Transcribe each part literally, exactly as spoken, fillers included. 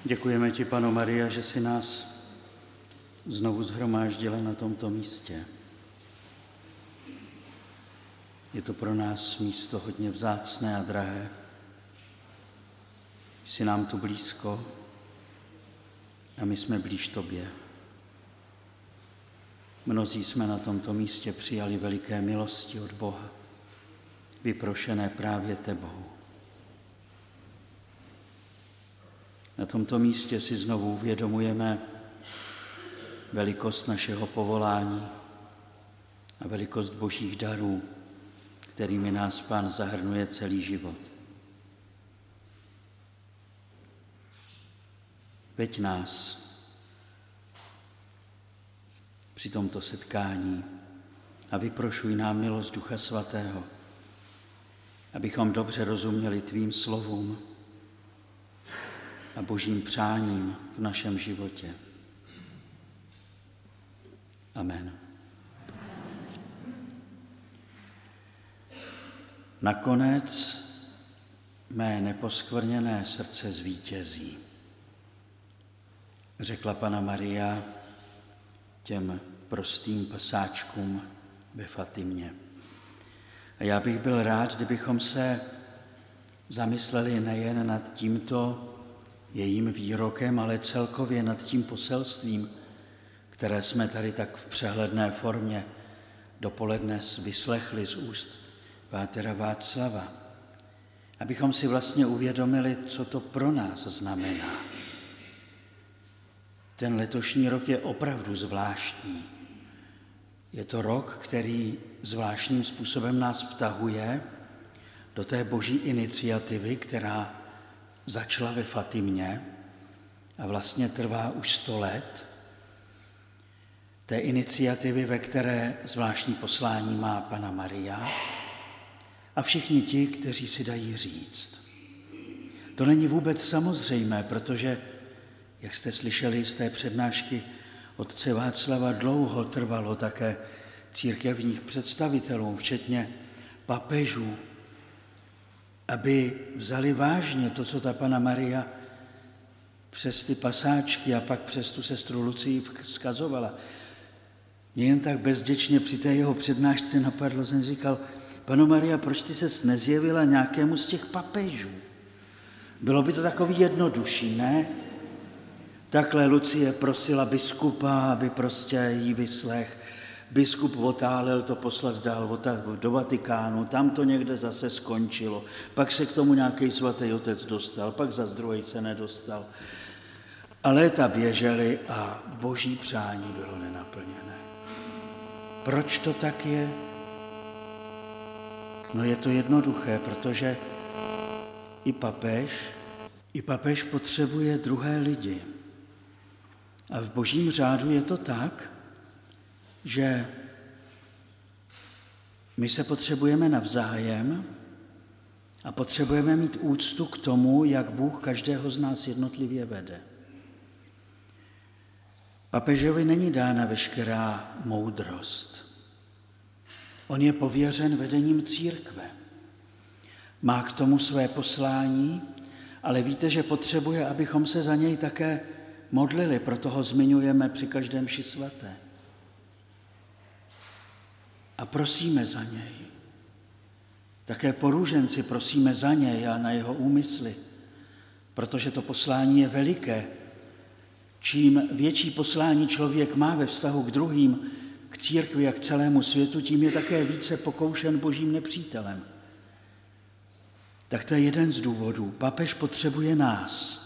Děkujeme ti, Panno Maria, že jsi nás znovu shromáždila na tomto místě. Je to pro nás místo hodně vzácné a drahé. Jsi nám tu blízko a my jsme blíž tobě. Mnozí jsme na tomto místě přijali veliké milosti od Boha, vyprošené právě tebou. Na tomto místě si znovu uvědomujeme velikost našeho povolání a velikost božích darů, kterými nás Pán zahrnuje celý život. Veď nás při tomto setkání a vyprošuj nám milost Ducha Svatého, abychom dobře rozuměli tvým slovům a božím přáním v našem životě. Amen. Nakonec mé neposkvrněné srdce zvítězí, řekla Panna Maria těm prostým pasáčkům ve Fatimě. A já bych byl rád, kdybychom se zamysleli nejen nad tímto jejím výrokem, ale celkově nad tím poselstvím, které jsme tady tak v přehledné formě dopoledne vyslechli z úst pátera Václava. Abychom si vlastně uvědomili, co to pro nás znamená. Ten letošní rok je opravdu zvláštní. Je to rok, který zvláštním způsobem nás vtahuje do té boží iniciativy, která začala ve Fatimě a vlastně trvá už sto let. Té iniciativy, ve které zvláštní poslání má Panna Maria a všichni ti, kteří si dají říct. To není vůbec samozřejmé, protože, jak jste slyšeli z té přednášky otce Václava, dlouho trvalo také církevních představitelů, včetně papežů, aby vzali vážně to, co ta Panna Maria přes ty pasáčky a pak přes tu sestru Lucii vzkazovala. Mě jen tak bezděčně při té jeho přednášce napadlo, jsem říkal, Panno Maria, proč ty ses nezjevila nějakému z těch papežů? Bylo by to takový jednodušší, ne? Takhle Lucie prosila biskupa, aby prostě jí vyslech. Biskup otálel to poslat dál do Vatikánu, tam to někde zase skončilo. Pak se k tomu nějaký svatý otec dostal, pak zas druhý se nedostal. A léta běžely a boží přání bylo nenaplněné. Proč to tak je? No je to jednoduché, protože i papež, i papež potřebuje druhé lidi. A v božím řádu je to tak, že my se potřebujeme navzájem a potřebujeme mít úctu k tomu, jak Bůh každého z nás jednotlivě vede. Papežovi není dána veškerá moudrost. On je pověřen vedením církve. Má k tomu své poslání, ale víte, že potřebuje, abychom se za něj také modlili, proto ho zmiňujeme při každém mši svaté. A prosíme za něj. Také po růženci prosíme za něj a na jeho úmysly, protože to poslání je veliké. Čím větší poslání člověk má ve vztahu k druhým, k církvi a k celému světu, tím je také více pokoušen božím nepřítelem. Tak to je jeden z důvodů. Papež potřebuje nás.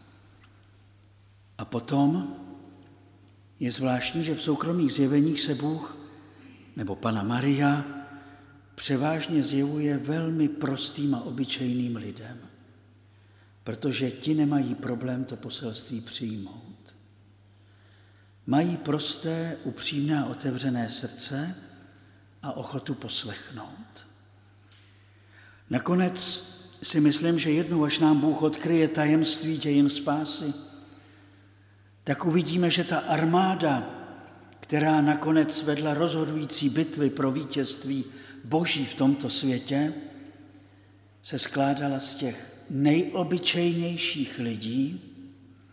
A potom je zvláštní, že v soukromých zjeveních se Bůh nebo Panna Maria převážně zjevuje velmi prostým a obyčejným lidem, protože ti nemají problém to poselství přijmout. Mají prosté, upřímné a otevřené srdce a ochotu poslechnout. Nakonec si myslím, že jednou, až nám Bůh odkryje tajemství dějin spásy, tak uvidíme, že ta armáda, která nakonec vedla rozhodující bitvy pro vítězství Boží v tomto světě, se skládala z těch nejobyčejnějších lidí,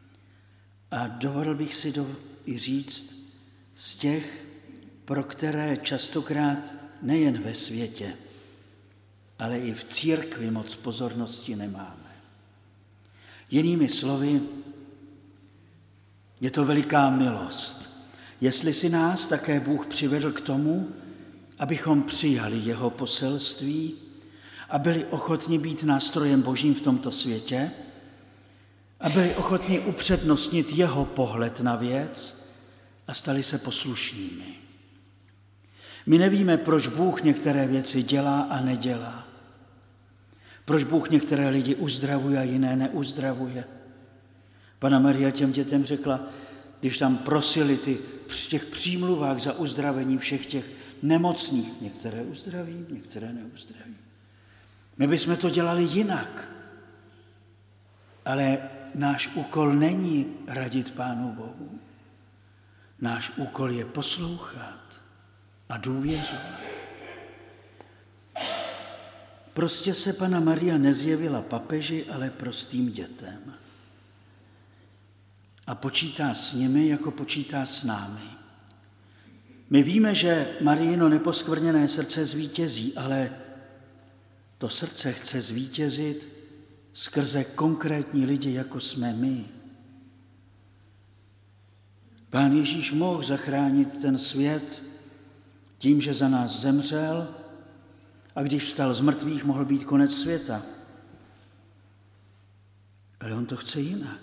A dovolil bych si do, i říct z těch, pro které častokrát nejen ve světě, ale i v církvi moc pozornosti nemáme. Jinými slovy, je to veliká milost, jestli si nás také Bůh přivedl k tomu, abychom přijali jeho poselství a byli ochotni být nástrojem Božím v tomto světě a byli ochotni upřednostnit jeho pohled na věc a stali se poslušnými. My nevíme, proč Bůh některé věci dělá a nedělá. Proč Bůh některé lidi uzdravuje a jiné neuzdravuje. Panna Maria těm dětem řekla, když tam prosili ty, v těch přímluvách za uzdravení všech těch nemocných, některé uzdraví, některé neuzdraví. My bychom to dělali jinak, ale náš úkol není radit Pánu Bohu. Náš úkol je poslouchat a důvěřovat. Prostě se Panna Maria nezjevila papeži, ale prostým dětem. A počítá s nimi, jako počítá s námi. My víme, že Mariino neposkvrněné srdce zvítězí, ale to srdce chce zvítězit skrze konkrétní lidi, jako jsme my. Pán Ježíš mohl zachránit ten svět tím, že za nás zemřel, a když vstal z mrtvých, mohl být konec světa. Ale on to chce jinak.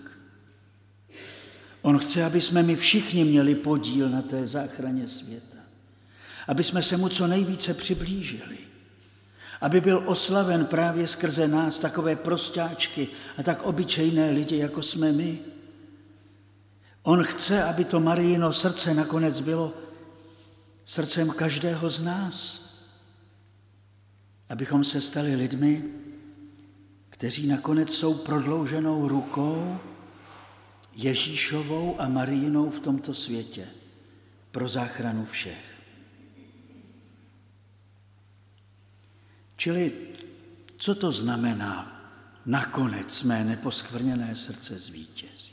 On chce, aby jsme my všichni měli podíl na té záchraně světa. Aby jsme se mu co nejvíce přiblížili. Aby byl oslaven právě skrze nás, takové prostáčky a tak obyčejné lidi, jako jsme my. On chce, aby to Mariino srdce nakonec bylo srdcem každého z nás. Abychom se stali lidmi, kteří nakonec jsou prodlouženou rukou Ježíšovou a Mariinou v tomto světě pro záchranu všech. Čili, co to znamená? Nakonec mé neposkvrněné srdce zvítězí.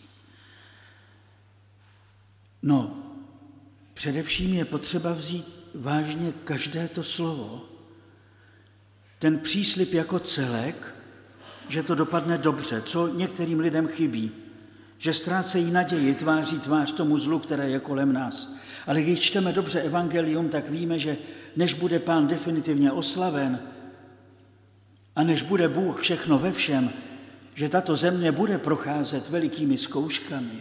No, především je potřeba vzít vážně každé to slovo. Ten příslib jako celek, že to dopadne dobře, co některým lidem chybí, že ztrácejí naději tváří tvář tomu zlu, které je kolem nás. Ale když čteme dobře evangelium, tak víme, že než bude Pán definitivně oslaven a než bude Bůh všechno ve všem, že tato země bude procházet velikými zkouškami.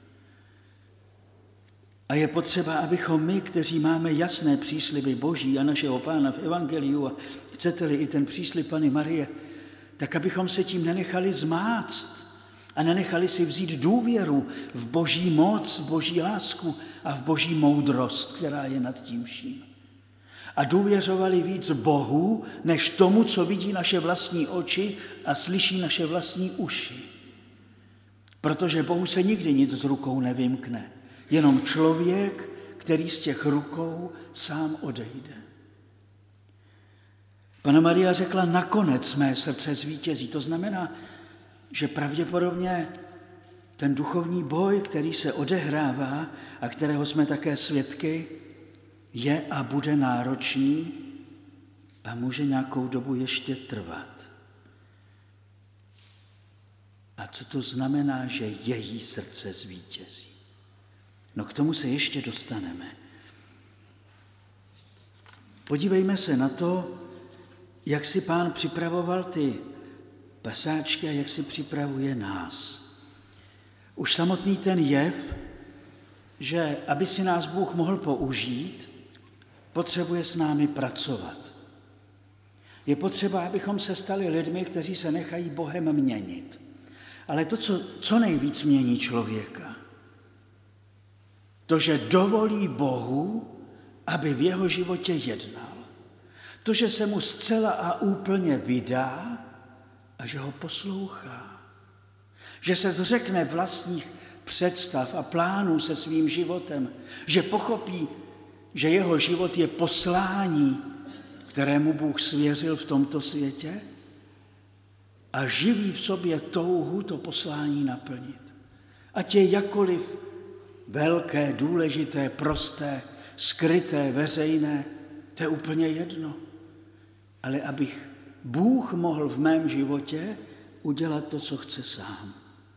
A je potřeba, abychom my, kteří máme jasné přísliby Boží a našeho Pána v evangeliu, a chcete-li i ten příslib Panny Marie, tak abychom se tím nenechali zmáct a nenechali si vzít důvěru v Boží moc, v Boží lásku a v Boží moudrost, která je nad tím vším. A důvěřovali víc Bohu, než tomu, co vidí naše vlastní oči a slyší naše vlastní uši. Protože Bohu se nikdy nic z rukou nevymkne. Jenom člověk, který z těch rukou sám odejde. Panna Maria řekla, nakonec mé srdce zvítězí. To znamená, že pravděpodobně ten duchovní boj, který se odehrává a kterého jsme také svědky, je a bude náročný a může nějakou dobu ještě trvat. A co to znamená, že její srdce zvítězí? No k tomu se ještě dostaneme. Podívejme se na to, jak si Pán připravoval ty pasáčky a jak si připravuje nás. Už samotný ten jev, že aby si nás Bůh mohl použít, potřebuje s námi pracovat. Je potřeba, abychom se stali lidmi, kteří se nechají Bohem měnit. Ale to, co, co nejvíc mění člověka, to, že dovolí Bohu, aby v jeho životě jednal. To, že se mu zcela a úplně vydá a že ho poslouchá. Že se zřekne vlastních představ a plánů se svým životem. Že pochopí, že jeho život je poslání, kterému Bůh svěřil v tomto světě a živí v sobě touhu to poslání naplnit. ať je jakoliv velké, důležité, prosté, skryté, veřejné, to je úplně jedno. Ale abych Bůh mohl v mém životě udělat to, co chce sám.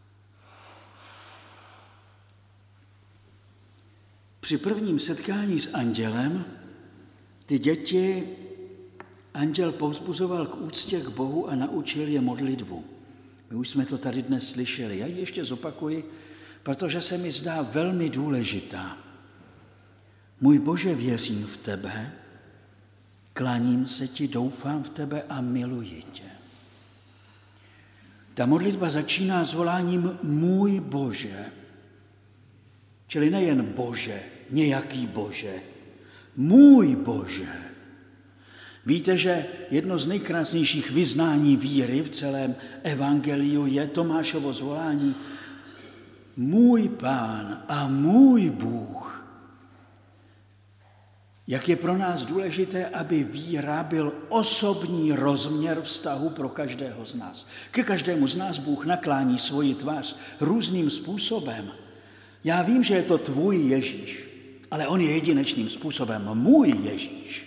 Při prvním setkání s andělem ty děti anděl povzbuzoval k úctě k Bohu a naučil je modlitbu. My už jsme to tady dnes slyšeli. Já ji ještě zopakuji, protože se mi zdá velmi důležitá. Můj Bože, věřím v tebe, klaním se ti, doufám v tebe a miluji tě. Ta modlitba začíná s voláním můj Bože, čili nejen Bože, nějaký Bože, můj Bože. Víte, že jedno z nejkrásnějších vyznání víry v celém evangeliu je Tomášovo zvolání můj Pán a můj Bůh. Jak je pro nás důležité, aby víra byl osobní rozměr vztahu pro každého z nás. Ke každému z nás Bůh naklání svoji tvář různým způsobem. Já vím, že je to tvůj Ježíš, ale on je jedinečným způsobem můj Ježíš.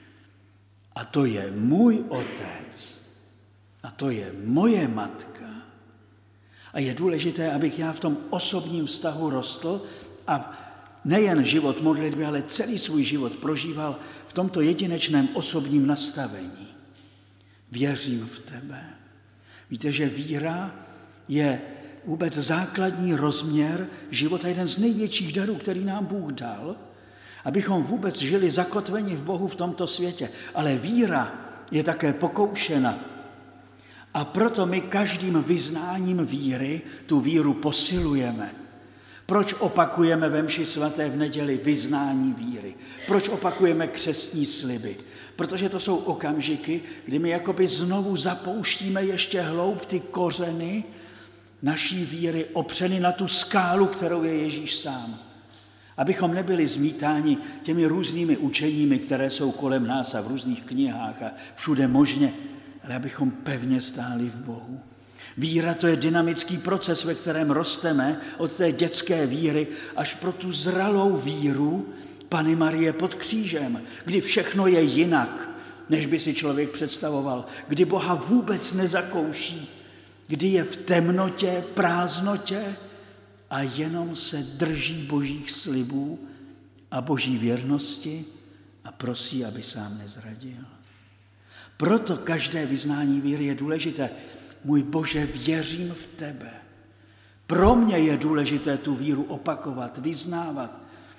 A to je můj otec. A to je moje matka. A je důležité, abych já v tom osobním vztahu rostl a nejen život modlitby, ale celý svůj život prožíval v tomto jedinečném osobním nastavení. Věřím v tebe. Víte, že víra je vůbec základní rozměr života, jeden z největších darů, který nám Bůh dal, abychom vůbec žili zakotveni v Bohu v tomto světě. Ale víra je také pokoušena. A proto my každým vyznáním víry tu víru posilujeme. Proč opakujeme ve mši svaté v neděli vyznání víry? Proč opakujeme křestní sliby? Protože to jsou okamžiky, kdy my jakoby znovu zapouštíme ještě hloub ty kořeny naší víry opřeny na tu skálu, kterou je Ježíš sám. Abychom nebyli zmítáni těmi různými učeními, které jsou kolem nás a v různých knihách a všude možně, ale abychom pevně stáli v Bohu. Víra to je dynamický proces, ve kterém rosteme od té dětské víry až pro tu zralou víru Panny Marie pod křížem, kdy všechno je jinak, než by si člověk představoval, kdy Boha vůbec nezakouší, kdy je v temnotě, prázdnotě a jenom se drží Božích slibů a Boží věrnosti a prosí, aby sám nezradil. Proto každé vyznání víry je důležité. Můj Bože, věřím v tebe. Pro mě je důležité tu víru opakovat, vyznávat,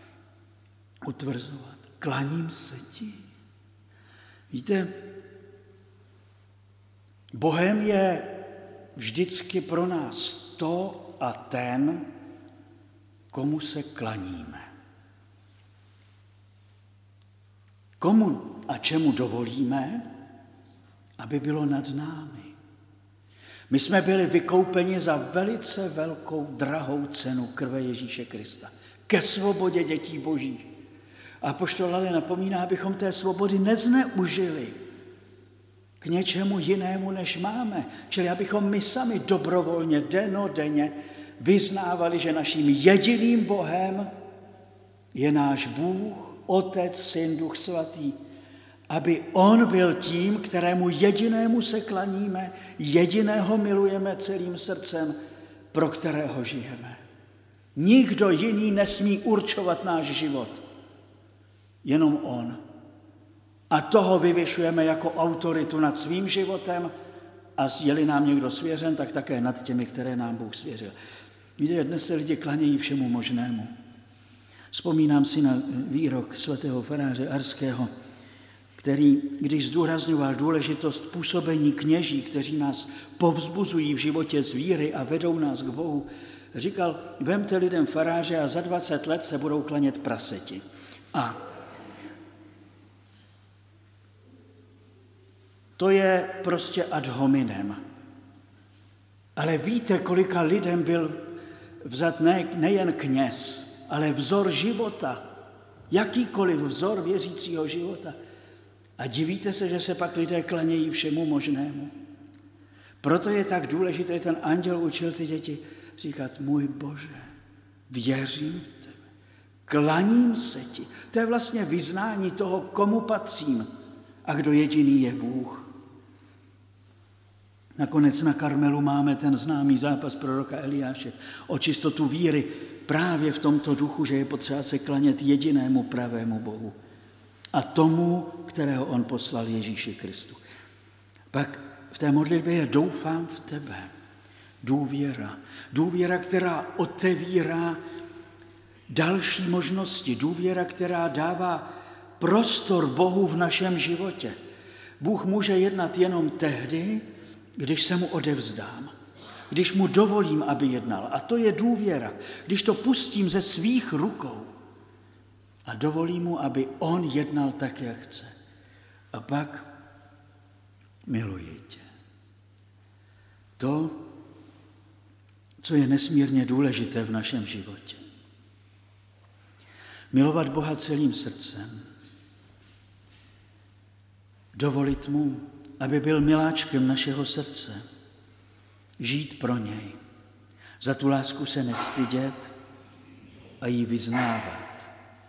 utvrzovat. Klaním se ti. Víte, Bohem je vždycky pro nás to a ten, komu se klaníme. Komu a čemu dovolíme, aby bylo nad námi. My jsme byli vykoupeni za velice velkou, drahou cenu krve Ježíše Krista. Ke svobodě dětí božích. A apoštol ale napomíná, abychom té svobody nezneužili k něčemu jinému, než máme. Čili abychom my sami dobrovolně, dennodenně vyznávali, že naším jediným Bohem je náš Bůh, Otec, Syn, Duch Svatý. Aby on byl tím, kterému jedinému se klaníme, jediného milujeme celým srdcem, pro kterého žijeme. Nikdo jiný nesmí určovat náš život, jenom on. A toho vyvyšujeme jako autoritu nad svým životem a je-li nám někdo svěřen, tak také nad těmi, které nám Bůh svěřil. Víte, dnes se lidi klanějí všemu možnému. Vzpomínám si na výrok svatého faráře Arského, který, když zdůrazňoval důležitost působení kněží, kteří nás povzbuzují v životě z víry a vedou nás k Bohu, říkal, vemte lidem faráře a za dvacet let se budou klanět praseti. A to je prostě ad hominem. Ale víte, kolika lidem byl vzat ne, nejen kněz, ale vzor života, jakýkoliv vzor věřícího života. A divíte se, že se pak lidé klanějí všemu možnému. Proto je tak důležité, ten anděl učil ty děti, říkat, můj Bože, věřím v tebe, klaním se ti. To je vlastně vyznání toho, komu patřím a kdo jediný je Bůh. Nakonec na Karmelu máme ten známý zápas proroka Eliáše o čistotu víry právě v tomto duchu, že je potřeba se klanět jedinému pravému Bohu a tomu, kterého on poslal, Ježíši Kristu. Pak v té modlitbě je doufám v tebe. Důvěra. Důvěra, která otevírá další možnosti. Důvěra, která dává prostor Bohu v našem životě. Bůh může jednat jenom tehdy, když se mu odevzdám. Když mu dovolím, aby jednal. A to je důvěra. Když to pustím ze svých rukou a dovolím mu, aby on jednal tak, jak chce. A pak miluji tě. To, co je nesmírně důležité v našem životě. Milovat Boha celým srdcem. Dovolit mu, aby byl miláčkem našeho srdce. Žít pro něj. Za tu lásku se nestydět a ji vyznávat.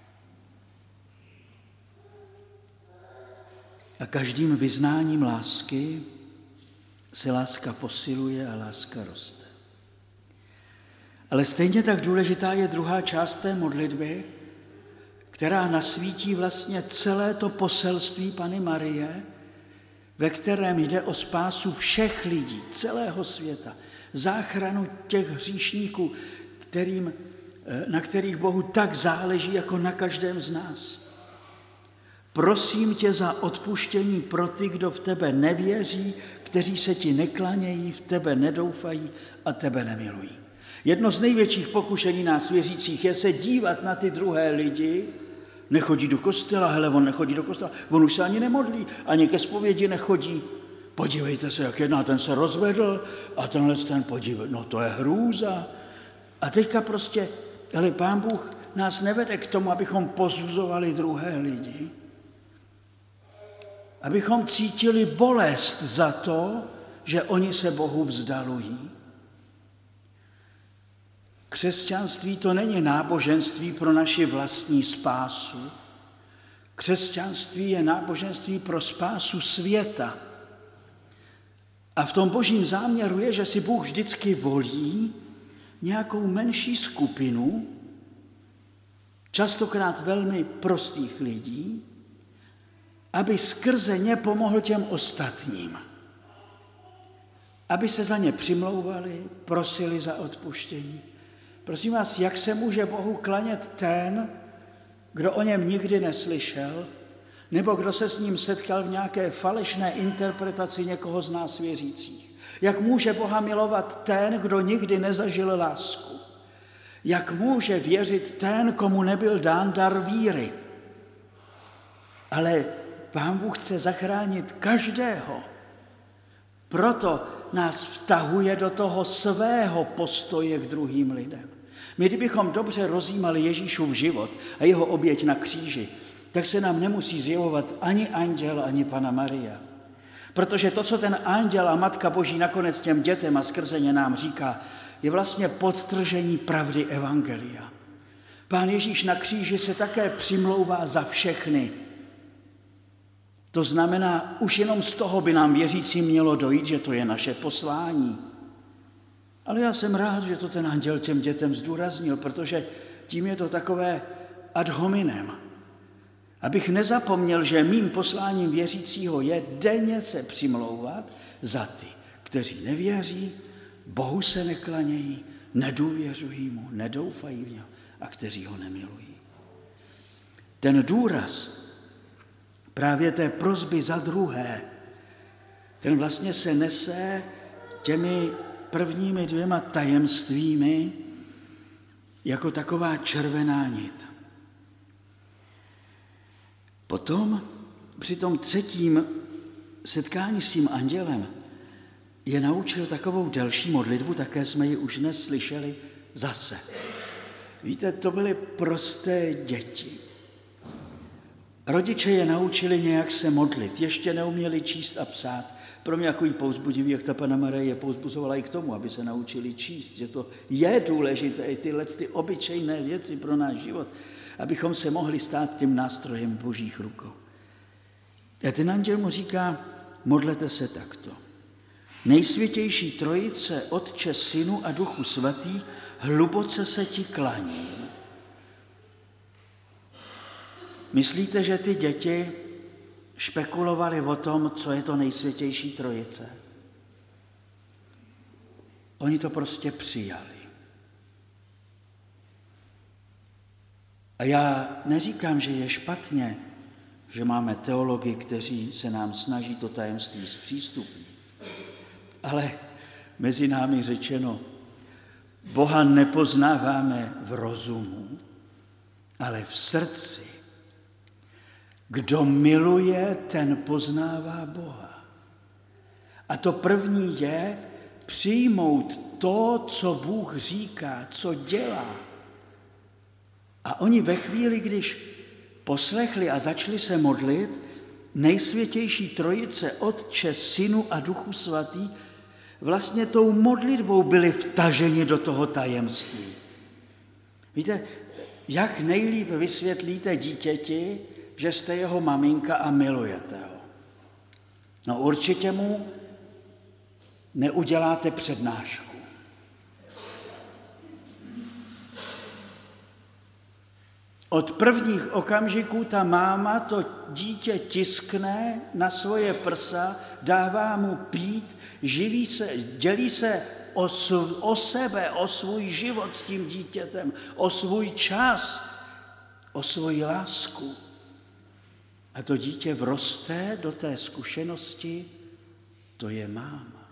A každým vyznáním lásky se láska posiluje a láska roste. Ale stejně tak důležitá je druhá část té modlitby, která nasvítí vlastně celé to poselství Panny Marie, ve kterém jde o spásu všech lidí, celého světa, záchranu těch hříšníků, kterým, na kterých Bohu tak záleží, jako na každém z nás. Prosím tě za odpuštění pro ty, kdo v tebe nevěří, kteří se ti neklanějí, v tebe nedoufají a tebe nemilují. Jedno z největších pokušení nás věřících je se dívat na ty druhé lidi, nechodí do kostela, hele, on nechodí do kostela, on už se ani nemodlí, ani ke zpovědi nechodí. Podívejte se, jak jedná, ten se rozvedl a tenhle ten podívej, no to je hrůza. A teďka prostě, ale Pán Bůh nás nevede k tomu, abychom posuzovali druhé lidi, abychom cítili bolest za to, že oni se Bohu vzdalují. Křesťanství to není náboženství pro naši vlastní spásu. Křesťanství je náboženství pro spásu světa. A v tom božím záměru je, že si Bůh vždycky volí nějakou menší skupinu, častokrát velmi prostých lidí, aby skrze ně pomohl těm ostatním. Aby se za ně přimlouvali, prosili za odpuštění. Prosím vás, jak se může Bohu klanět ten, kdo o něm nikdy neslyšel, nebo kdo se s ním setkal v nějaké falešné interpretaci někoho z nás věřících? Jak může Boha milovat ten, kdo nikdy nezažil lásku? Jak může věřit ten, komu nebyl dán dar víry? Ale Pán Bůh chce zachránit každého. Proto nás vtahuje do toho svého postoje k druhým lidem. My, kdybychom dobře rozjímali Ježíšův život a jeho oběť na kříži, tak se nám nemusí zjevovat ani anděl, ani Panna Maria. Protože to, co ten anděl a Matka Boží nakonec těm dětem a skrze ně nám říká, je vlastně podtržení pravdy evangelia. Pán Ježíš na kříži se také přimlouvá za všechny. To znamená, už jenom z toho by nám věřícím mělo dojít, že to je naše poslání. Ale já jsem rád, že to ten anděl těm dětem zdůraznil, protože tím je to takové ad hominem. Abych nezapomněl, že mým posláním věřícího je denně se přimlouvat za ty, kteří nevěří, Bohu se neklanějí, nedůvěřují mu, nedoufají v něho a kteří ho nemilují. Ten důraz právě té prosby za druhé, ten vlastně se nese těmi prvními dvěma tajemstvími jako taková červená nit. Potom při tom třetím setkání s tím andělem je naučil takovou delší modlitbu, také jsme ji už dnes slyšeli zase. Víte, to byly prosté děti. Rodiče je naučili nějak se modlit, ještě neuměli číst a psát, pro mě takový povzbudivý, jak ta Panna Marie je povzbuzovala i k tomu, aby se naučili číst, že to je důležité, i tyhle ty obyčejné věci pro náš život, abychom se mohli stát tím nástrojem v božích rukou. A ten anděl mu říká, modlete se takto. Nejsvětější trojice, Otče, Synu a Duchu Svatý, hluboce se ti klaním. Myslíte, že ty děti špekulovali o tom, co je to nejsvětější trojice? Oni to prostě přijali. A já neříkám, že je špatně, že máme teology, kteří se nám snaží to tajemství zpřístupnit. Ale mezi námi řečeno, Boha nepoznáváme v rozumu, ale v srdci. Kdo miluje, ten poznává Boha. A to první je přijmout to, co Bůh říká, co dělá. A oni ve chvíli, když poslechli a začali se modlit, nejsvětější trojice, Otče, Synu a Duchu Svatý, vlastně tou modlitbou byli vtaženi do toho tajemství. Víte, jak nejlíp vysvětlíte dítěti, že jste jeho maminka a milujete ho? No určitě mu neuděláte přednášku. Od prvních okamžiků ta máma to dítě tiskne na svoje prsa, dává mu pít, živí se, dělí se o, o sebe, o svůj život s tím dítětem, o svůj čas, o svoji lásku. A to dítě vroste do té zkušenosti, to je máma.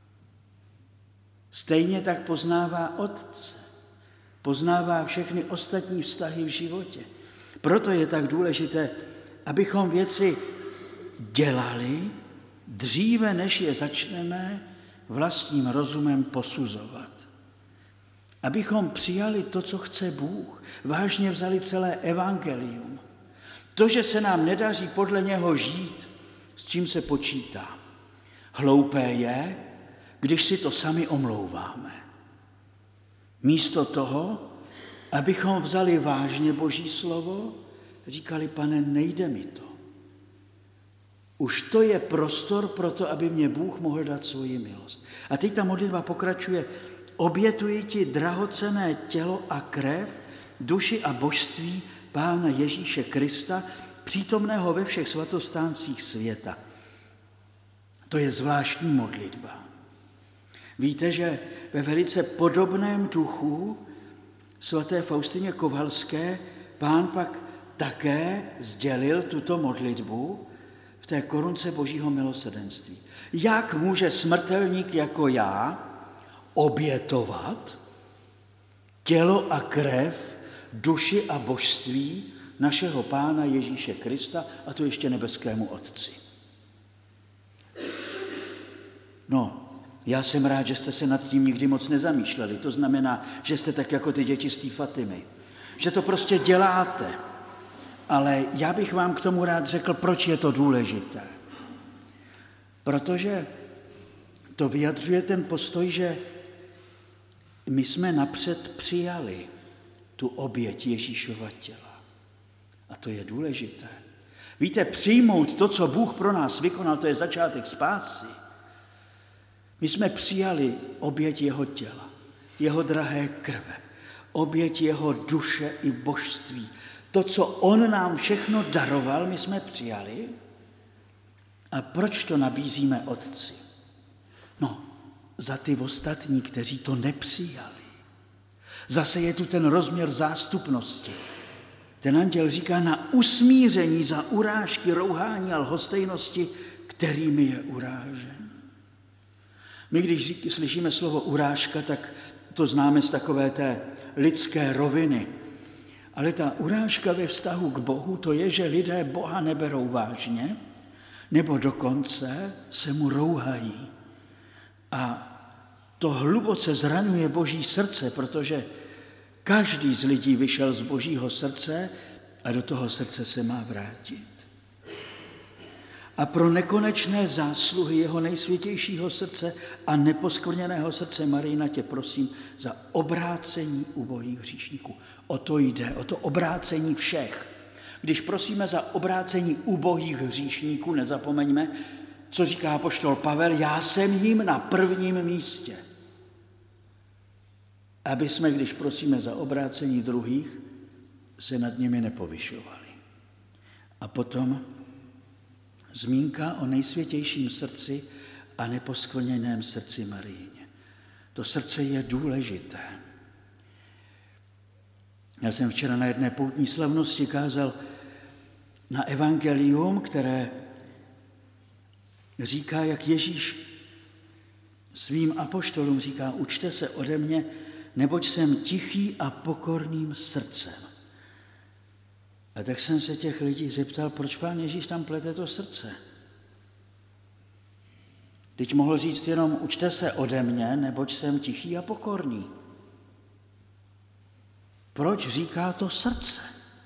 Stejně tak poznává otce, poznává všechny ostatní vztahy v životě. Proto je tak důležité, abychom věci dělali dříve, než je začneme vlastním rozumem posuzovat. Abychom přijali to, co chce Bůh, vážně vzali celé evangelium. To, že se nám nedaří podle něho žít, s čím se počítá. Hloupé je, když si to sami omlouváme. Místo toho, abychom vzali vážně Boží slovo, říkali, Pane, nejde mi to. Už to je prostor pro to, aby mě Bůh mohl dát svoji milost. A teď ta modlitba pokračuje. Obětuji ti drahocenné tělo a krev, duši a božství Pána Ježíše Krista, přítomného ve všech svatostáncích světa. To je zvláštní modlitba. Víte, že ve velice podobném duchu svaté Faustině Kowalské Pán pak také sdělil tuto modlitbu v té korunce Božího milosrdenství. Jak může smrtelník jako já obětovat tělo a krev, duši a božství našeho Pána Ježíše Krista, a to ještě nebeskému Otci? No, já jsem rád, že jste se nad tím nikdy moc nezamýšleli. To znamená, že jste tak jako ty děti z té Fatimy. Že to prostě děláte. Ale já bych vám k tomu rád řekl, proč je to důležité. Protože to vyjadřuje ten postoj, že my jsme napřed přijali tu oběť Ježíšova těla. A to je důležité. Víte, přijmout to, co Bůh pro nás vykonal, to je začátek spásy. My jsme přijali oběť jeho těla, jeho drahé krve, oběť jeho duše i božství. To, co on nám všechno daroval, my jsme přijali. A proč to nabízíme Otci? No, za ty ostatní, kteří to nepřijali. Zase je tu ten rozměr zástupnosti. Ten anděl říká na usmíření za urážky, rouhání a lhostejnosti, kterými je urážen. My, když slyšíme slovo urážka, tak to známe z takové té lidské roviny. Ale ta urážka ve vztahu k Bohu, to je, že lidé Boha neberou vážně, nebo dokonce se mu rouhají. A to hluboce zraňuje Boží srdce, protože každý z lidí vyšel z Božího srdce a do toho srdce se má vrátit. a pro nekonečné zásluhy jeho nejsvětějšího srdce a neposkvrněného srdce Marijina tě prosím za obrácení ubohých hříšníků. O to jde, o to obrácení všech. Když prosíme za obrácení ubohých hříšníků, nezapomeňme, co říká apoštol Pavel, já jsem jim na prvním místě. Aby jsme, když prosíme za obrácení druhých, se nad nimi nepovyšovali. A potom zmínka o nejsvětějším srdci a neposkvrněném srdci Marijině. To srdce je důležité. Já jsem včera na jedné poutní slavnosti kázal na evangelium, které říká, jak Ježíš svým apoštolům říká, učte se ode mě, neboť jsem tichý a pokorným srdcem. A tak jsem se těch lidí zeptal, proč Pán Ježíš tam plete to srdce? Teď mohl říct jenom, učte se ode mě, neboť jsem tichý a pokorný. Proč říká to srdce?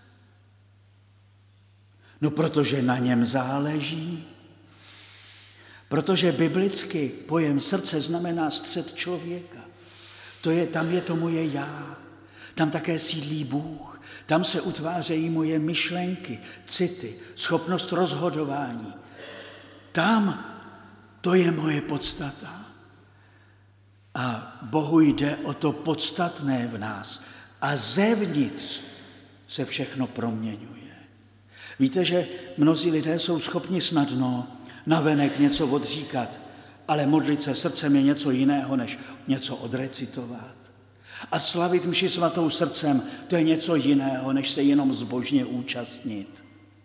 No, protože na něm záleží. Protože biblicky pojem srdce znamená střed člověka. To je, tam je to moje já. Tam také sídlí Bůh. Tam se utvářejí moje myšlenky, city, schopnost rozhodování. Tam to je moje podstata. A Bohu jde o to podstatné v nás. A zevnitř se všechno proměňuje. Víte, že mnozí lidé jsou schopni snadno navenek něco odříkat, ale modlit se srdcem je něco jiného, než něco odrecitovat. A slavit mši svatou srdcem, to je něco jiného, než se jenom zbožně účastnit.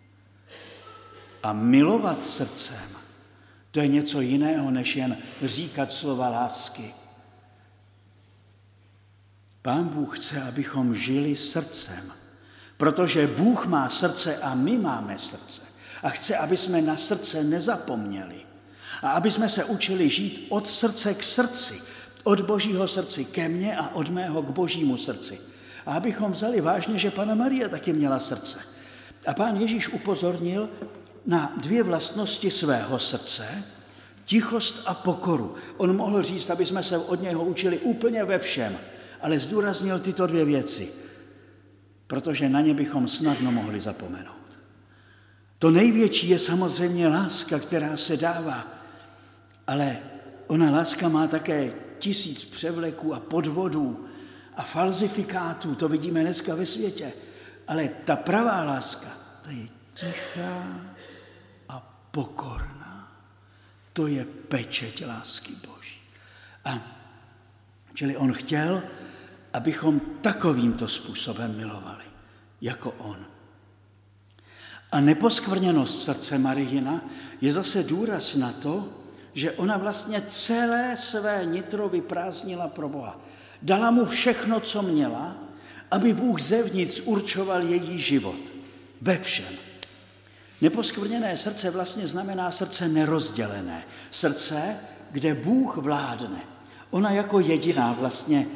A milovat srdcem, to je něco jiného, než jen říkat slova lásky. Pán Bůh chce, abychom žili srdcem, protože Bůh má srdce a my máme srdce. A chce, aby jsme na srdce nezapomněli. A aby jsme se učili žít od srdce k srdci, od Božího srdci ke mně a od mého k Božímu srdci. A abychom vzali vážně, že Panna Marie taky měla srdce. A Pán Ježíš upozornil na dvě vlastnosti svého srdce, tichost a pokoru. On mohl říct, aby jsme se od něho učili úplně ve všem, ale zdůraznil tyto dvě věci, protože na ně bychom snadno mohli zapomenout. To největší je samozřejmě láska, která se dává, ale ona láska má také tisíc převleků a podvodů a falzifikátů, to vidíme dneska ve světě. Ale ta pravá láska, ta je tichá a pokorná. To je pečeť lásky Boží. A čili on chtěl, abychom takovýmto způsobem milovali, jako on. A neposkvrněnost srdce Marijina je zase důraz na to, že ona vlastně celé své nitro vyprázdnila pro Boha. Dala mu všechno, co měla, aby Bůh zevnitř určoval její život. Ve všem. Neposkvrněné srdce vlastně znamená srdce nerozdělené. Srdce, kde Bůh vládne. Ona jako jediná vlastně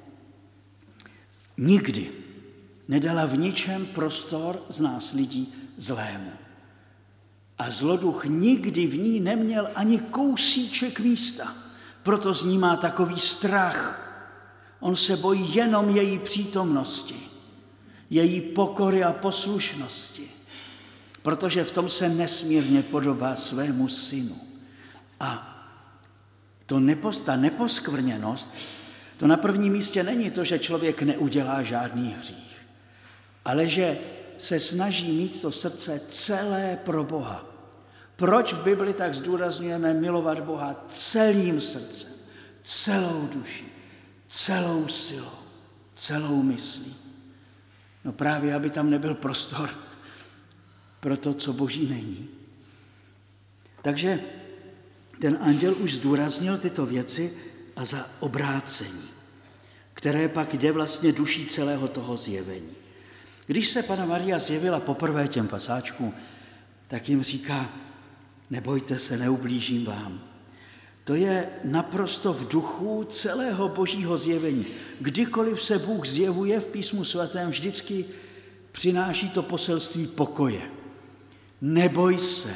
nikdy nedala v ničem prostor z nás lidí zlému. A zloduch nikdy v ní neměl ani kousíček místa. Proto z ní má takový strach. On se bojí jenom její přítomnosti, její pokory a poslušnosti, protože v tom se nesmírně podobá svému synu. A to nepos, ta neposkvrněnost, to na prvním místě není to, že člověk neudělá žádný hřích, ale že se snaží mít to srdce celé pro Boha. Proč v Bibli tak zdůrazňujeme milovat Boha celým srdcem, celou duší, celou silou, celou myslí? No právě, aby tam nebyl prostor pro to, co Boží není. Takže ten anděl už zdůraznil tyto věci a za obrácení, které pak jde vlastně duší celého toho zjevení. Když se Panna Maria zjevila poprvé těm pasáčkům, tak jim říká, nebojte se, neublížím vám. To je naprosto v duchu celého Božího zjevení. Kdykoliv se Bůh zjevuje v Písmu svatém, vždycky přináší to poselství pokoje. Neboj se,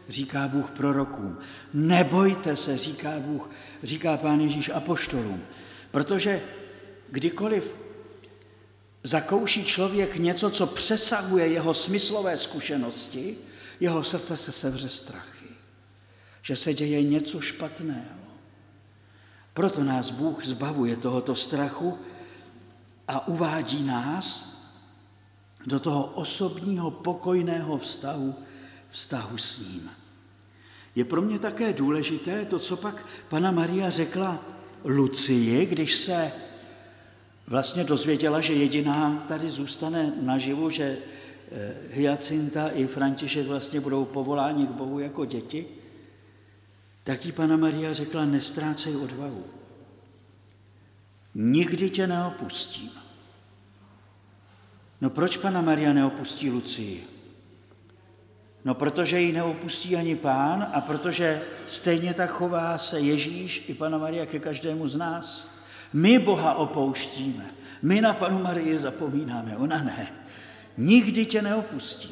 říká Bůh prorokům. Nebojte se, říká Bůh, říká Pán Ježíš apoštolům. Protože kdykoliv zakouší člověk něco, co přesahuje jeho smyslové zkušenosti, jeho srdce se sevře strachy, že se děje něco špatného. Proto nás Bůh zbavuje tohoto strachu a uvádí nás do toho osobního pokojného vztahu, vztahu s ním. Je pro mě také důležité to, co pak Panna Maria řekla Lucii, když se vlastně dozvěděla, že jediná tady zůstane naživu, že Hyacinta i František vlastně budou povoláni k Bohu jako děti, tak jí Panna Maria řekla, nestrácej odvahu. Nikdy tě neopustím. No proč Panna Maria neopustí Lucii? No protože ji neopustí ani Pán a protože stejně tak chová se Ježíš i Panna Maria ke každému z nás. My Boha opouštíme, my na Pannu Marii zapomínáme, ona ne. Nikdy tě neopustím.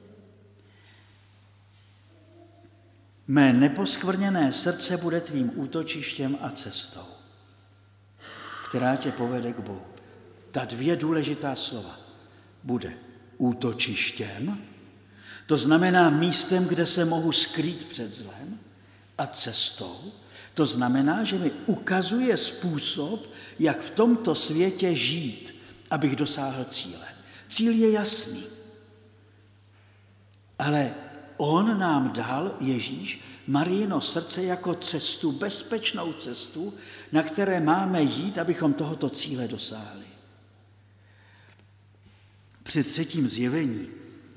Mé neposkvrněné srdce bude tvým útočištěm a cestou, která tě povede k Bohu. Ta dvě důležitá slova. Bude útočištěm, to znamená místem, kde se mohu skrýt před zlem, a cestou, to znamená, že mi ukazuje způsob, jak v tomto světě žít, abych dosáhl cíle. Cíl je jasný, ale on nám dal, Ježíš, Marijino srdce jako cestu, bezpečnou cestu, na které máme jít, abychom tohoto cíle dosáhli. Při třetím zjevení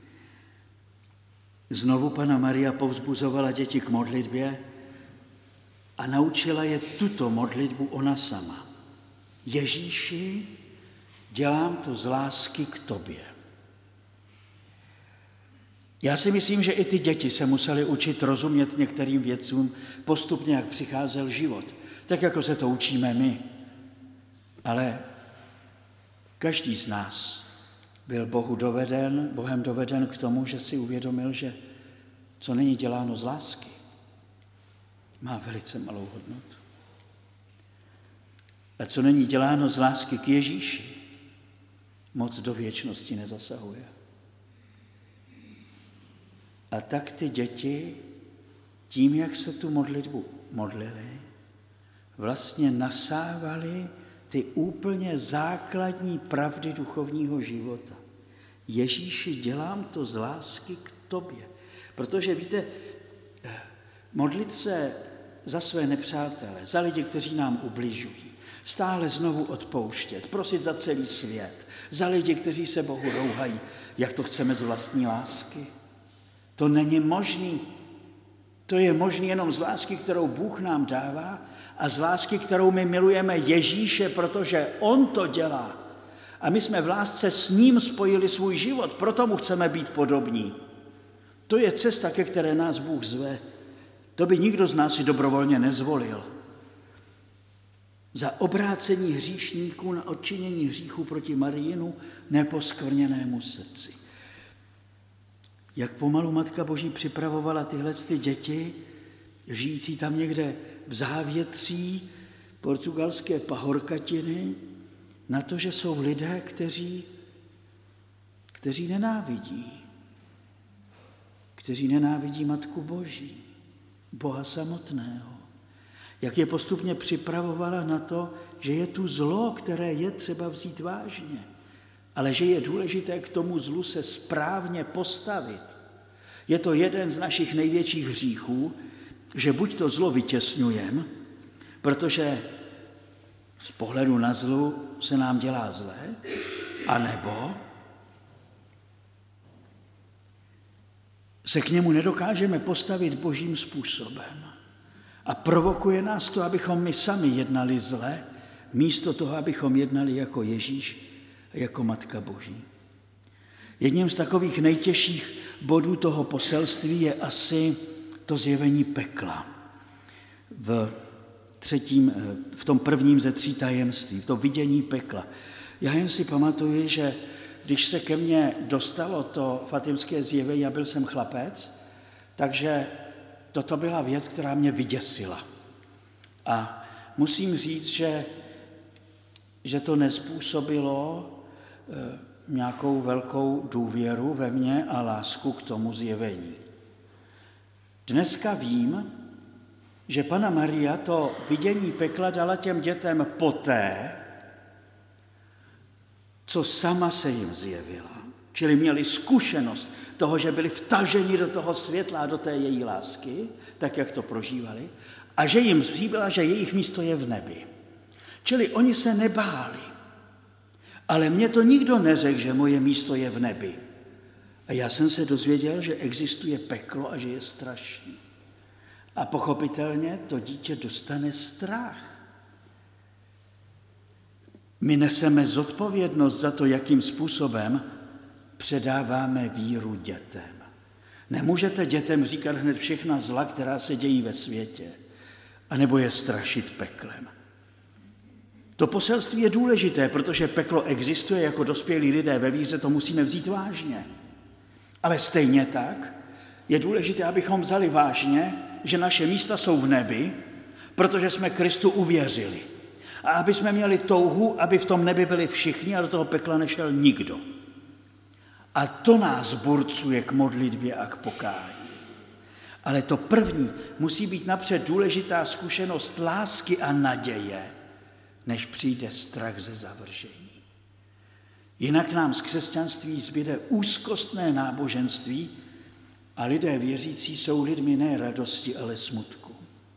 znovu Panna Maria povzbuzovala děti k modlitbě a naučila je tuto modlitbu ona sama. Ježíši, dělám to z lásky k tobě. Já si myslím, že i ty děti se musely učit rozumět některým věcům postupně, jak přicházel život. Tak, jako se to učíme my. Ale každý z nás byl Bohu doveden, Bohem doveden k tomu, že si uvědomil, že co není děláno z lásky, má velice malou hodnotu. A co není děláno z lásky k Ježíši, moc do věčnosti nezasahuje. A tak ty děti, tím, jak se tu modlitbu modlili, vlastně nasávali ty úplně základní pravdy duchovního života. Ježíši, dělám to z lásky k tobě. Protože víte, modlit se za své nepřátele, za lidi, kteří nám ubližují, stále znovu odpouštět, prosit za celý svět, za lidi, kteří se Bohu rouhají, jak to chceme z vlastní lásky. To není možný. To je možný jenom z lásky, kterou Bůh nám dává a z lásky, kterou my milujeme Ježíše, protože on to dělá. A my jsme v lásce s ním spojili svůj život, proto mu chceme být podobní. To je cesta, ke které nás Bůh zve. To by nikdo z nás si dobrovolně nezvolil. Za obrácení hříšníků na odčinění hříchu proti Marijinu neposkvrněnému srdci. Jak pomalu Matka Boží připravovala tyhle ty děti, žijící tam někde v závětří portugalské pahorkatiny, na to, že jsou lidé, kteří, kteří nenávidí. Kteří nenávidí Matku Boží, Boha samotného. Jak je postupně připravovala na to, že je tu zlo, které je třeba vzít vážně, ale že je důležité k tomu zlu se správně postavit. Je to jeden z našich největších hříchů, že buď to zlo vytěsňujeme, protože z pohledu na zlu se nám dělá zlé, anebo se k němu nedokážeme postavit božím způsobem. A provokuje nás to, abychom my sami jednali zle, místo toho, abychom jednali jako Ježíš a jako Matka Boží. Jedním z takových nejtěžších bodů toho poselství je asi to zjevení pekla. V, třetím, v tom prvním ze tří tajemství, v to vidění pekla. Já jen si pamatuju, že když se ke mně dostalo to fatimské zjevení, já byl jsem chlapec, Takže toto byla věc, která mě vyděsila. A musím říct, že, že to nezpůsobilo e, nějakou velkou důvěru ve mně a lásku k tomu zjevení. Dneska vím, že Panna Maria to vidění pekla dala těm dětem poté, co sama se jim zjevila. Čili měli zkušenost toho, že byli vtaženi do toho světla a do té její lásky, tak jak to prožívali, a že jim slíbila, že jejich místo je v nebi. Čili oni se nebáli. Ale mně to nikdo neřekl, že moje místo je v nebi. A já jsem se dozvěděl, že existuje peklo a že je strašný. A pochopitelně to dítě dostane strach. My neseme zodpovědnost za to, jakým způsobem předáváme víru dětem. Nemůžete dětem říkat hned všechna zla, která se dějí ve světě, anebo je strašit peklem. To poselství je důležité, protože peklo existuje, jako dospělí lidé ve víře, to musíme vzít vážně. Ale stejně tak je důležité, abychom vzali vážně, že naše místa jsou v nebi, protože jsme Kristu uvěřili. A aby jsme měli touhu, aby v tom nebi byli všichni a do toho pekla nešel nikdo. A to nás burcuje k modlitbě a k pokání. Ale to první musí být napřed důležitá zkušenost lásky a naděje, než přijde strach ze zavržení. Jinak nám z křesťanství zbyde úzkostné náboženství a lidé věřící jsou lidmi ne radosti, ale smutku.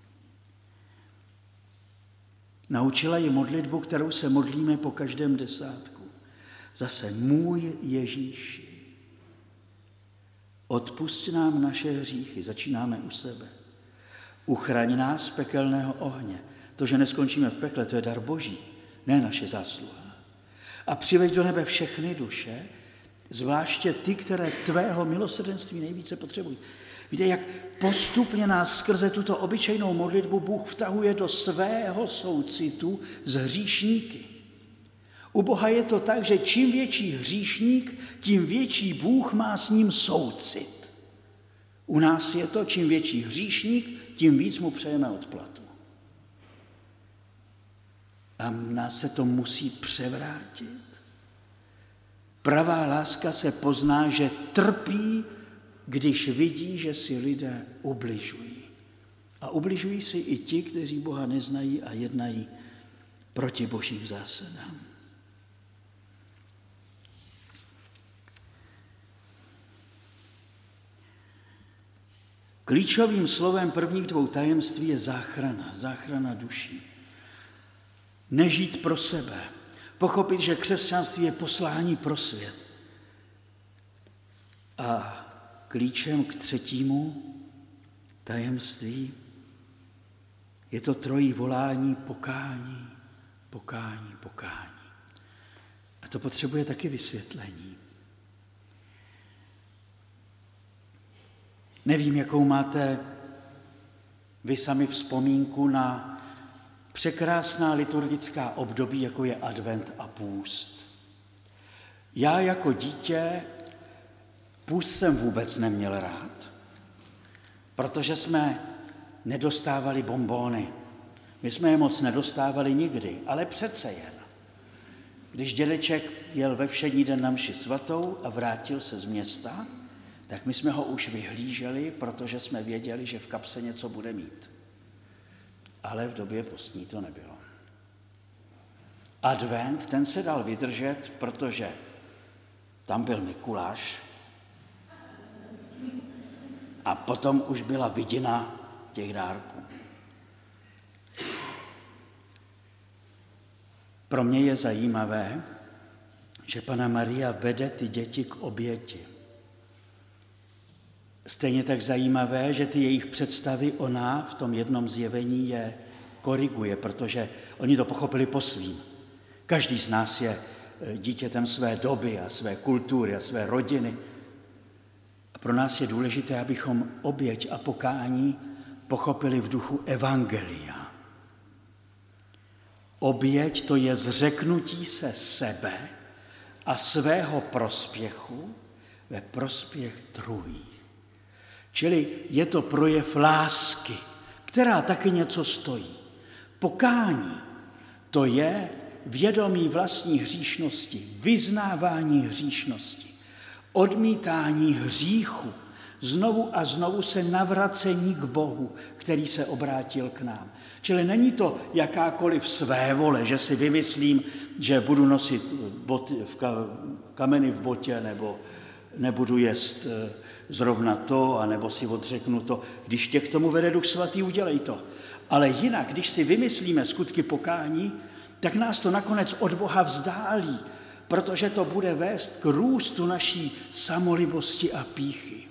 Naučila ji modlitbu, kterou se modlíme po každém desátku. Zase můj Ježíši, odpusť nám naše hříchy, začínáme u sebe. Uchraň nás z pekelného ohně. To, že neskončíme v pekle, to je dar Boží, ne naše zásluha. A přiveď do nebe všechny duše, zvláště ty, které tvého milosrdenství nejvíce potřebují. Víte, jak postupně nás skrze tuto obyčejnou modlitbu Bůh vtahuje do svého soucitu s hříšníky. U Boha je to tak, že čím větší hříšník, tím větší Bůh má s ním soucit. U nás je to, čím větší hříšník, tím víc mu přejeme odplatu. A nás se to musí převrátit. Pravá láska se pozná, že trpí, když vidí, že si lidé ubližují. A ubližují si i ti, kteří Boha neznají a jednají proti božím zásadám. Klíčovým slovem prvních dvou tajemství je záchrana, záchrana duší. Nežít pro sebe, pochopit, že křesťanství je poslání pro svět. A klíčem k třetímu tajemství je to trojí volání pokání, pokání, pokání. A to potřebuje taky vysvětlení. Nevím, jakou máte vy sami vzpomínku na překrásná liturgická období, jako je advent a půst. Já jako dítě půst jsem vůbec neměl rád, protože jsme nedostávali bonbóny. My jsme je moc nedostávali nikdy, ale přece jen. Když dědeček jel ve všední den na mši svatou a vrátil se z města, tak my jsme ho už vyhlíželi, protože jsme věděli, že v kapse něco bude mít. Ale v době postní to nebylo. Advent, ten se dal vydržet, protože tam byl Mikuláš a potom už byla vidina těch dárků. Pro mě je zajímavé, že Panna Maria vede ty děti k oběti. Stejně tak zajímavé, že ty jejich představy ona v tom jednom zjevení je koriguje, protože oni to pochopili po svým. Každý z nás je dítětem své doby a své kultury a své rodiny. A pro nás je důležité, abychom oběť a pokání pochopili v duchu evangelia. Oběť to je zřeknutí se sebe a svého prospěchu ve prospěch druhých. Čili je to projev lásky, která taky něco stojí. Pokání, to je vědomí vlastní hříšnosti, vyznávání hříšnosti, odmítání hříchu, znovu a znovu se navracení k Bohu, který se obrátil k nám. Čili není to jakákoliv svévole, že si vymyslím, že budu nosit boty, v kameny v botě, nebo nebudu jíst zrovna to, anebo si odřeknu to. Když tě k tomu vede Duch Svatý, udělej to. Ale jinak, když si vymyslíme skutky pokání, tak nás to nakonec od Boha vzdálí, protože to bude vést k růstu naší samolibosti a pýchy.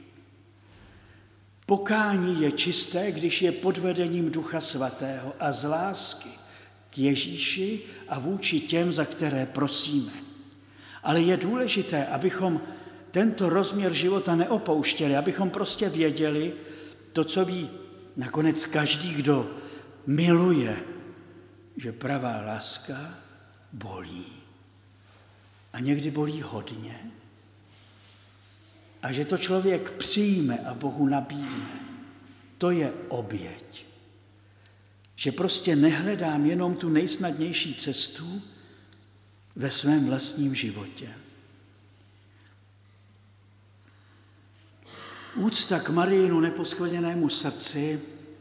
Pokání je čisté, když je pod vedením Ducha Svatého a z lásky k Ježíši a vůči těm, za které prosíme. Ale je důležité, abychom tento rozměr života neopouštěli, abychom prostě věděli to, co ví nakonec každý, kdo miluje, že pravá láska bolí. A někdy bolí hodně. A že to člověk přijme a Bohu nabídne. To je oběť. Že prostě nehledám jenom tu nejsnadnější cestu ve svém vlastním životě. Úcta k Marijinu neposkvrněnému srdci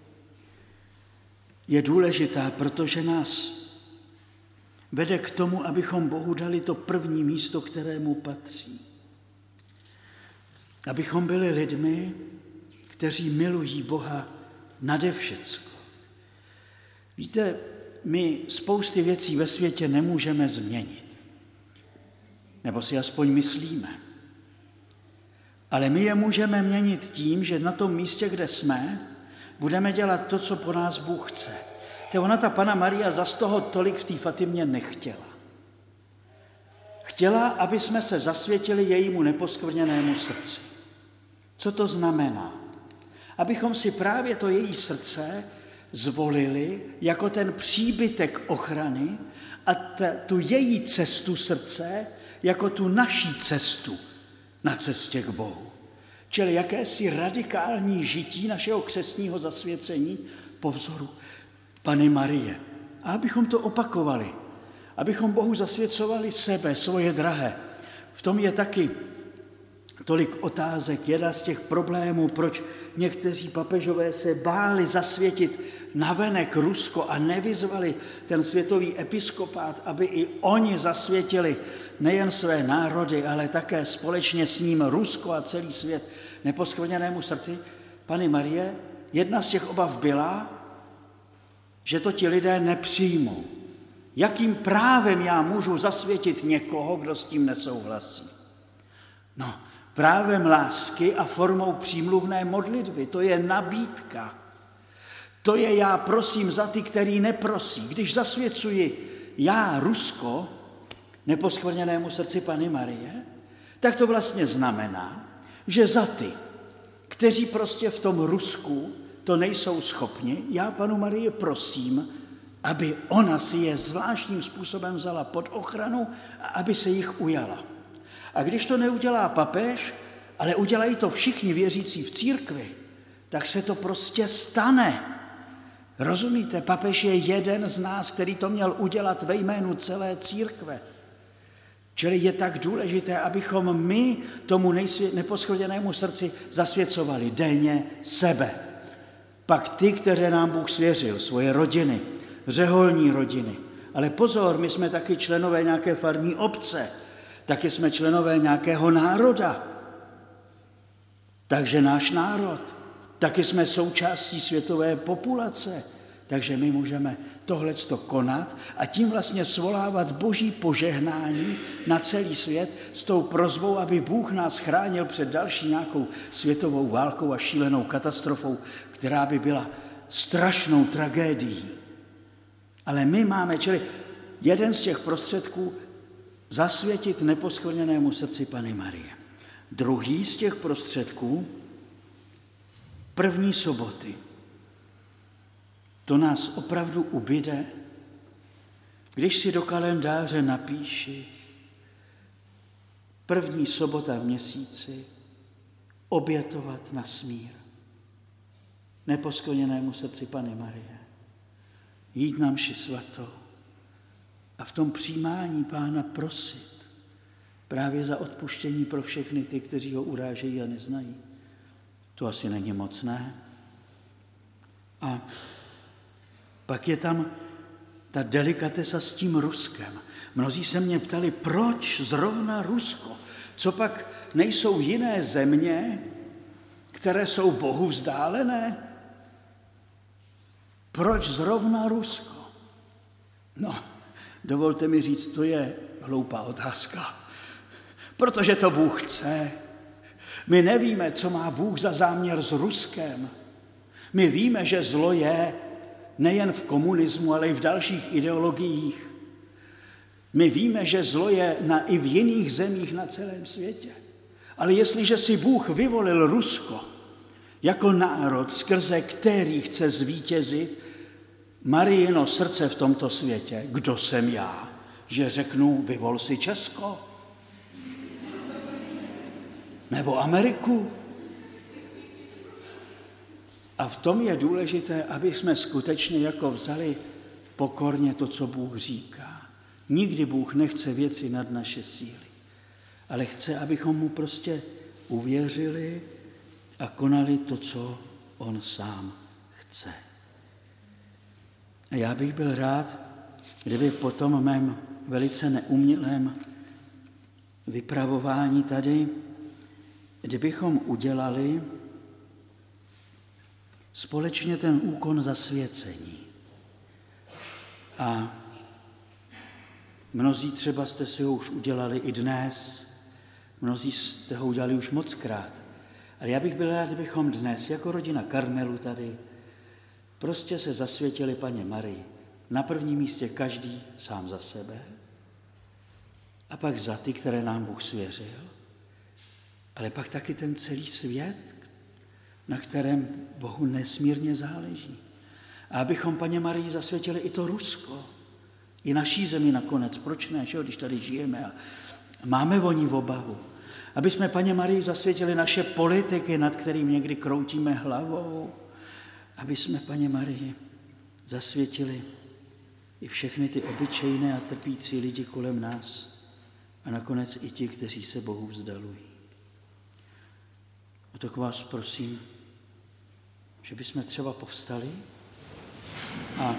je důležitá, protože nás vede k tomu, abychom Bohu dali to první místo, kterému patří. Abychom byli lidmi, kteří milují Boha nade všecko. Víte, my spousty věcí ve světě nemůžeme změnit. Nebo si aspoň myslíme. Ale my je můžeme měnit tím, že na tom místě, kde jsme, budeme dělat to, co po nás Bůh chce. To ona, ta Panna Maria, zas toho tolik v té Fatimě nechtěla. Chtěla, aby jsme se zasvětili jejímu neposkvrněnému srdci. Co to znamená? Abychom si právě to její srdce zvolili jako ten příbytek ochrany a t- tu její cestu srdce jako tu naší cestu na cestě k Bohu. Čili jakési radikální žití našeho křestního zasvěcení po vzoru Panny Marie. A abychom to opakovali, abychom Bohu zasvěcovali sebe, svoje drahé. V tom je taky tolik otázek, jedna z těch problémů, proč někteří papežové se báli zasvětit navenek Rusko a nevyzvali ten světový episkopát, aby i oni zasvětili nejen své národy, ale také společně s ním Rusko a celý svět neposkvrněnému srdci Panny Marie. Jedna z těch obav byla, že to ti lidé nepřijmou. Jakým právem já můžu zasvětit někoho, kdo s tím nesouhlasí? No, právem lásky a formou přímluvné modlitby. To je nabídka. To je já prosím za ty, který neprosí. Když zasvěcuji já Rusko neposkvrněnému srdci Panny Marie, tak to vlastně znamená, že za ty, kteří prostě v tom Rusku to nejsou schopni, já Pannu Marii prosím, aby ona si je zvláštním způsobem vzala pod ochranu a aby se jich ujala. A když to neudělá papež, ale udělají to všichni věřící v církvi, tak se to prostě stane. Rozumíte, papež je jeden z nás, který to měl udělat ve jménu celé církve. Čili je tak důležité, abychom my tomu neposkvrněnému srdci zasvěcovali denně sebe. Pak ty, které nám Bůh svěřil, svoje rodiny, řeholní rodiny. Ale pozor, my jsme taky členové nějaké farní obce, taky jsme členové nějakého národa. Takže náš národ, taky jsme součástí světové populace, takže my můžeme tohleto konat a tím vlastně svolávat Boží požehnání na celý svět s tou prosbou, aby Bůh nás chránil před další nějakou světovou válkou a šílenou katastrofou, která by byla strašnou tragédií. Ale my máme, čili jeden z těch prostředků, zasvětit neposkvrněnému srdci Panny Marie. Druhý z těch prostředků, první soboty. To nás opravdu ubyde, když si do kalendáře napíši první sobota v měsíci obětovat na smír. neposkvrněnému srdci Panny Marie. Jít na mši svatou a v tom přijímání Pána prosit právě za odpuštění pro všechny ty, kteří ho urážejí a neznají. To asi není moc, ne? A pak je tam ta delikatesa s tím Ruskem. Mnozí se mě ptali, proč zrovna Rusko? Co pak nejsou jiné země, které jsou Bohu vzdálené? Proč zrovna Rusko? No, dovolte mi říct, to je hloupá otázka. Protože to Bůh chce. My nevíme, co má Bůh za záměr s Ruskem. My víme, že zlo je nejen v komunismu, ale i v dalších ideologiích. My víme, že zlo je na, i v jiných zemích na celém světě. Ale jestliže si Bůh vyvolil Rusko jako národ, skrze který chce zvítězit Mariino srdce v tomto světě, kdo jsem já, že řeknu, vyvol si Česko? Nebo Ameriku? A v tom je důležité, aby jsme skutečně jako vzali pokorně to, co Bůh říká. Nikdy Bůh nechce věci nad naše síly, ale chce, abychom mu prostě uvěřili a konali to, co on sám chce. A já bych byl rád, kdyby po tom mém velice neumělém vypravování tady, kdybychom udělali společně ten úkon zasvěcení. A mnozí třeba jste si ho už udělali i dnes, mnozí jste ho udělali už mockrát. Ale já bych byl rád, kdybychom dnes, jako rodina Karmelu tady, prostě se zasvětili Panně Marii. Na prvním místě každý sám za sebe a pak za ty, které nám Bůh svěřil, ale pak taky ten celý svět, na kterém Bohu nesmírně záleží. A abychom Panně Marii zasvětili i to Rusko, i naší zemi nakonec, proč ne, že, když tady žijeme a máme o ní obavu. Aby jsme Panně Marii zasvětili naše politiky, nad kterým někdy kroutíme hlavou. Aby jsme Panně Marii zasvětili i všechny ty obyčejné a trpící lidi kolem nás a nakonec i ti, kteří se Bohu vzdalují. O tak vás prosím, že bychom třeba povstali a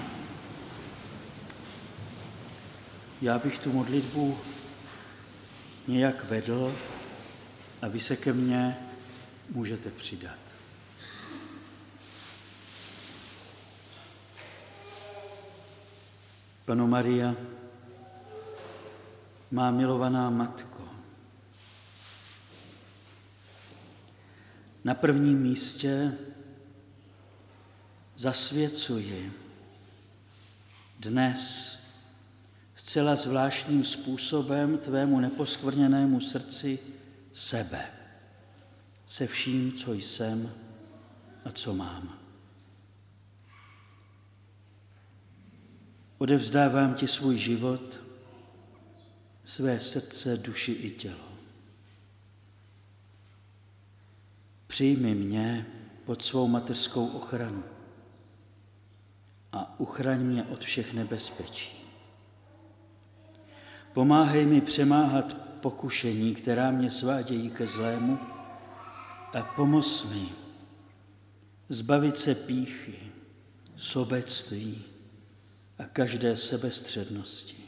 já bych tu modlitbu nějak vedl a vy se ke mně můžete přidat. Panno Maria, má milovaná matko, na prvním místě zasvěcuji dnes zcela zvláštním způsobem tvému neposkvrněnému srdci sebe, se vším, co jsem a co mám. Odevzdávám ti svůj život, své srdce, duši i tělo. Přijmi mě pod svou mateřskou ochranu a uchraň mě od všech nebezpečí. Pomáhej mi přemáhat pokušení, která mě svádějí ke zlému, a pomoz mi zbavit se pýchy, sobectví a každé sebestřednosti.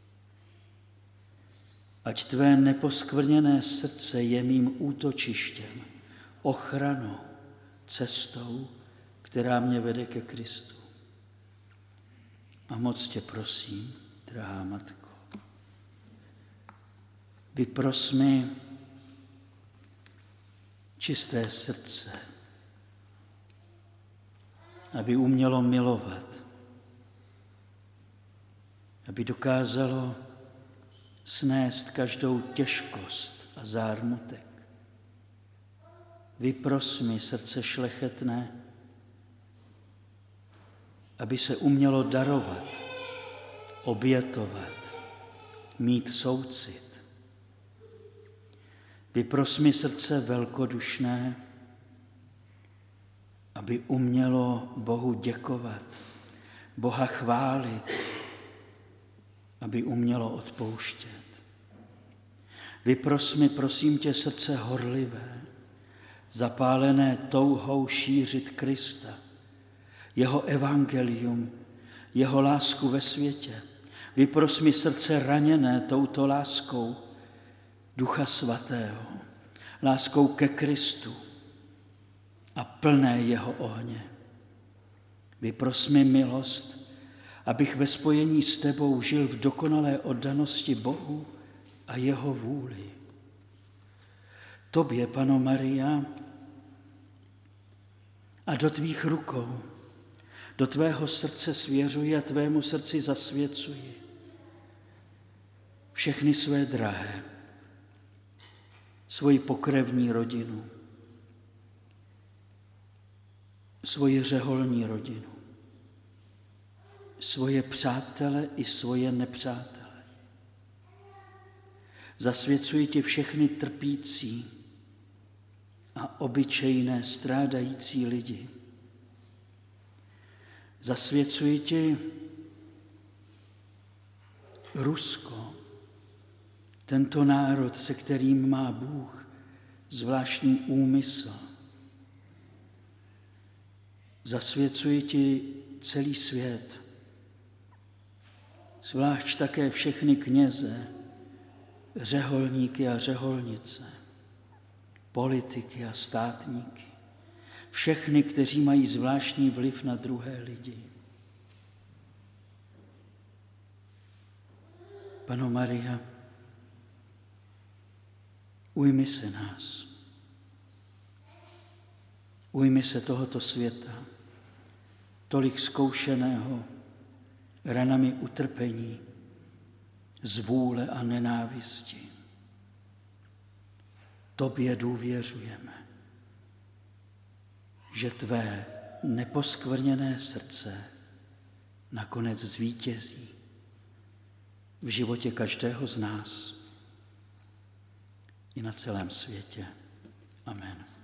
Ať tvé neposkvrněné srdce je mým útočištěm, ochranou, cestou, která mě vede ke Kristu. A moc tě prosím, drahá matko, vypros mi čisté srdce, aby umělo milovat, aby dokázalo snést každou těžkost a zármutek. Vypros mi srdce šlechetné, aby se umělo darovat, obětovat, mít soucit. Vypros mi srdce velkodušné, aby umělo Bohu děkovat, Boha chválit, aby umělo odpouštět. Vypros mi, prosím tě, srdce horlivé, zapálené touhou šířit Krista, jeho evangelium, jeho lásku ve světě. Vypros mi srdce raněné touto láskou Ducha Svatého, láskou ke Kristu a plné jeho ohně. Vypros mi milost, abych ve spojení s tebou žil v dokonalé oddanosti Bohu a jeho vůli. Tobě, Panno Maria, a do tvých rukou, do tvého srdce svěřuji a tvému srdci zasvěcuji všechny své drahé, svoji pokrevní rodinu, svoji řeholní rodinu, svoje přátele i svoje nepřátele. Zasvěcuji ti všechny trpící a obyčejné strádající lidi. Zasvěcuji ti Rusko, tento národ, se kterým má Bůh zvláštní úmysl. Zasvěcuji ti celý svět, zvlášť také všechny kněze, řeholníky a řeholnice, politiky a státníky, všechny, kteří mají zvláštní vliv na druhé lidi. Panno Maria, ujmi se nás. Ujmi se tohoto světa, tolik zkoušeného ranami utrpení, zvůle a nenávisti. Tobě důvěřujeme, že tvé neposkvrněné srdce nakonec zvítězí v životě každého z nás i na celém světě. Amen.